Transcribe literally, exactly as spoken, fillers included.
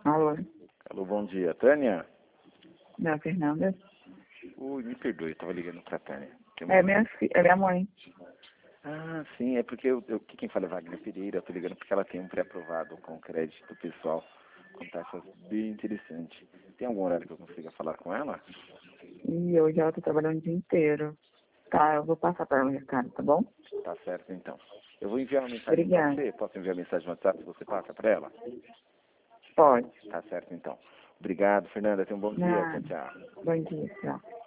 Alô? Alô, bom dia. Tânia? Não, Fernanda? Ui, me perdoe, eu tava ligando pra Tânia. Tem É uma- minha, fi- é minha mãe. Ah, sim, é porque eu, eu, quem fala é Wagner Pereira, eu tô ligando porque ela tem um pré-aprovado com crédito pessoal, com taxas bem interessantes. Tem algum horário que eu consiga falar com ela? E hoje ela tá trabalhando o dia inteiro. Tá, eu vou passar para ela o recado, tá bom? Tá certo, então. Eu vou enviar uma mensagem pra Obrigada. você, posso enviar mensagem no WhatsApp e você passa pra ela? Pode. Tá certo, então. Obrigado, Fernanda, tenha um bom dia. Tchau, Nada. tchau. Bom dia, tchau.